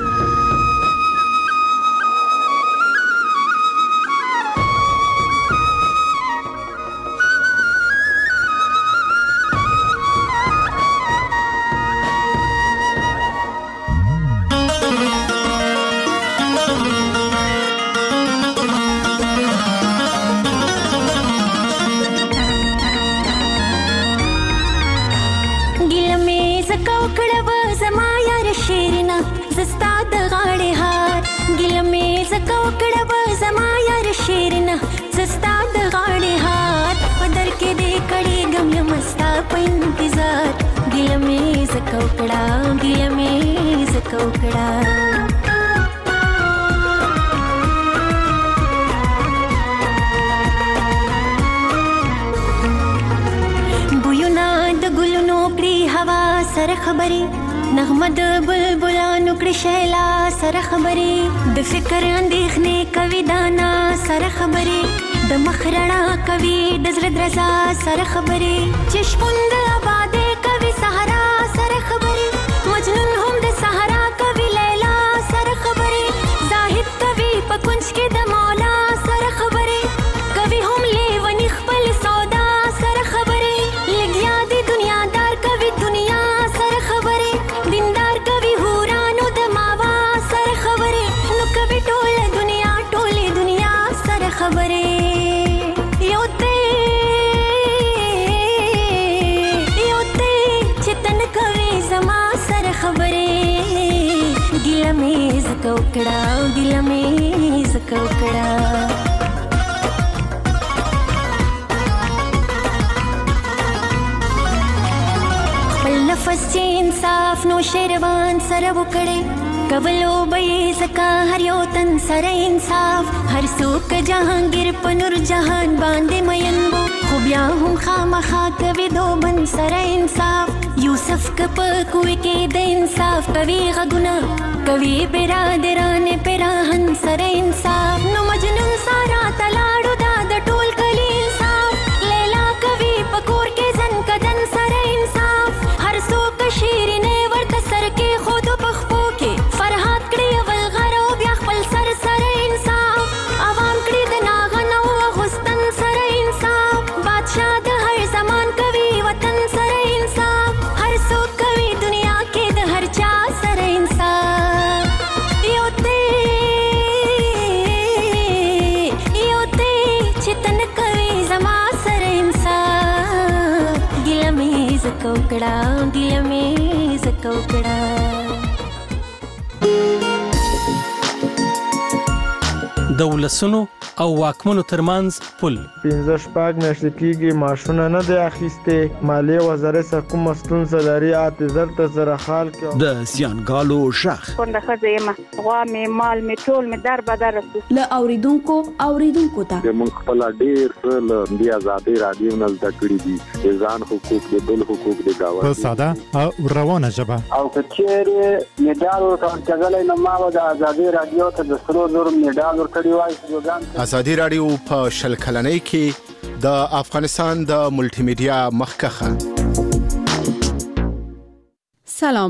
نغمه د بلبلانو کړي شیلا سره خبرې د فکر اندېښنې کوي دانا سره خبرې د مخ رڼا کوي د زړه درزا سره خبرې چې شپون د آبادې کوي صحرا سره خبرې مجنون هم د صحرا کوي لیلا سره خبرې زاهد کوي په کونج کې د مولا سره خبرې کوي هم لیونی خپل سودا سره خبرې لګیا دی دنیادار کوي دنیا سره خبرې دیندار کوي هورانو د ماوا سره خبرې نو کوي ټول دنیا ټولې دنیا سره خبرې یو ته یو ته چې تن کوي زما سره خبرې ګیله مې زکه وکړه ګیله مې زکه وکړه نفس چې انصاف نو شیروان سره وکړي کولو به زکا هر یو تن سره انصاف هر څوک جهانگیر په نور جهان باندې مین وو خو بیا هم خامخا کوي دوبن سره انصاف یوسف کپ کوی کې د انصاف کوي غږونه کوي برادران پراهن سره انصاف نو مجنون سارا تلاړو دا د ټول کلی انصاف لیلا کوي پکور کې زن کدن سره انصاف شیرینه ورته سر کې خود پخپو کې فرحات کړي اول غرو بیا خپل سر سره انصاف عوام کړي د ناغنو غستن سره انصاف بادشاہ د هر زمان کوي وطن سره انصاف هر څوک کوي دنیا کې د هر چا سره انصاف یو ته یو ته چې تن کوي زما سره انصاف ګیله مې زکه وکړه ګیله مې زکه وکړه د ولسونو او واکمنو ترمنځ پل پنځه شپږ میاشتې کېږي معاشونه نه دی اخیستې مالیې وزارت څخه کومه ستونزه لري اته زر ته زره خال کې د زیانګالو شخ کونډه ښځه یم غوا مې مال مې ټول مې در بدر رسو له اوریدونکو اوریدونکو ته موږ خپل ډیر څه له دې آزادۍ رادیو نه زده کړي دي د ځان حقوق د بل حقوق د گاوند په ساده او روانه ژبه او کچېرې میډال ورکړل نو ما د آزادۍ رادیو ته د سرو زر میډال ورکړی وای آزادی رادیو په شل کلنۍ کې د افغانستان د ملټي میډیا مخکخه. سلام